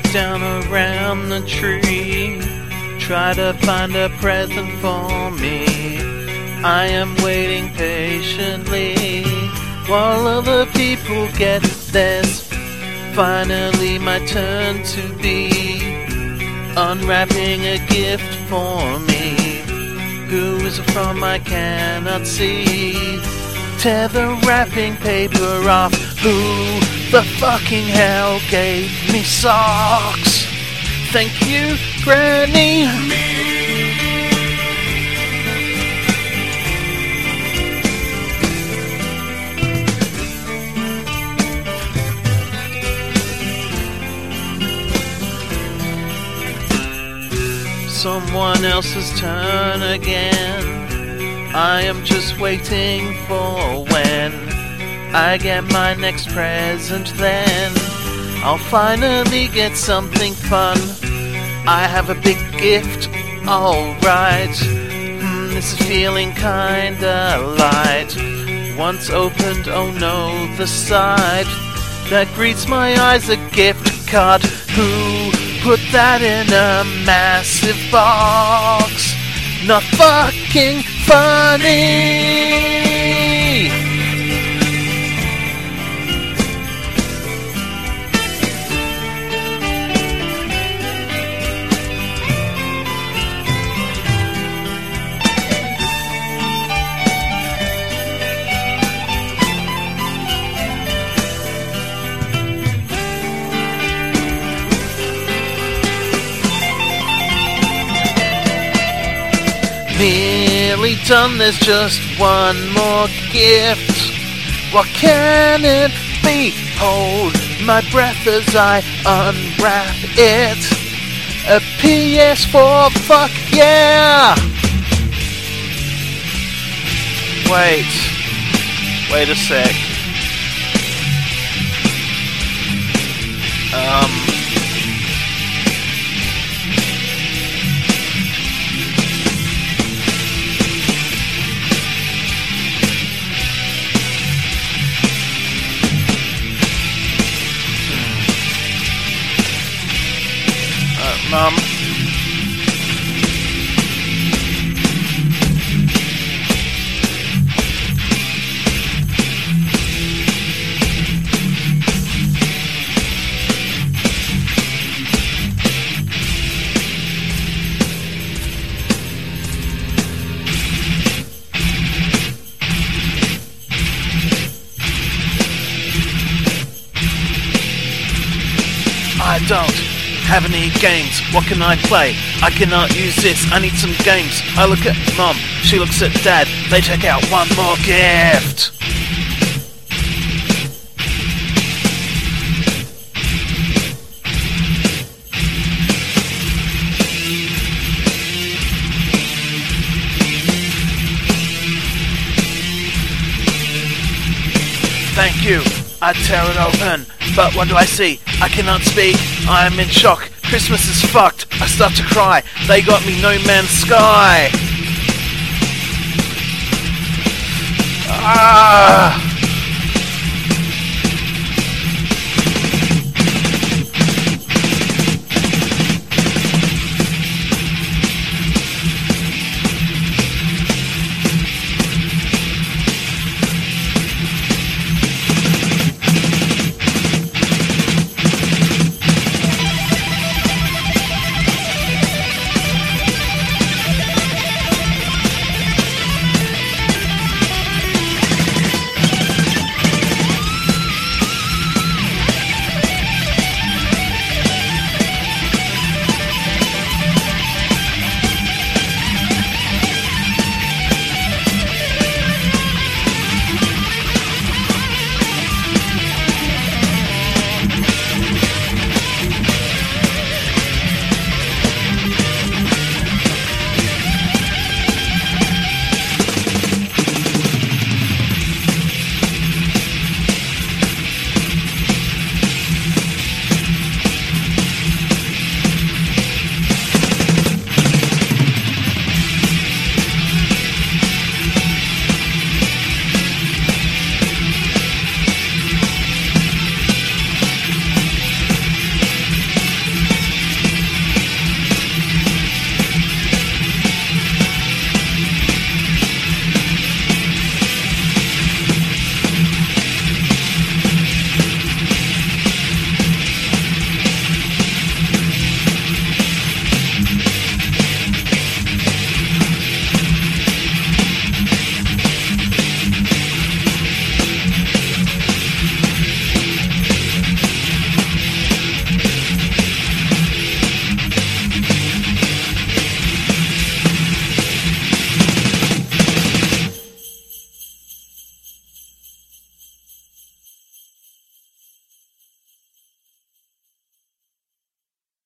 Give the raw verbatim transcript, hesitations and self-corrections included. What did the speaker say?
down around the tree, try to find a present for me. I am waiting patiently while other people get theirs. Finally my turn to be unwrapping a gift for me. Who is it from I cannot see? Tear the wrapping paper off. Who the fucking hell gave me socks? Thank you, Granny. Someone else's turn again. I am just waiting for when I get my next present, then I'll finally get something fun. I have a big gift, alright. Hmm, this is feeling kinda light. Once opened, oh no, the sight that greets my eyes, a gift card. Who put that in a massive box? Not fucking funny! Nearly done, there's just one more gift. What can it be? Hold my breath as I unwrap it. A P S four, fuck yeah! Wait, wait a sec. Um... Mum. I don't have any games, what can I play? I cannot use this, I need some games. I look at Mom, she looks at Dad, they take out one more gift. Thank you. I tear it open, but what do I see? I cannot speak, I am in shock. Christmas is fucked, I start to cry. They got me No Man's Sky. Ah.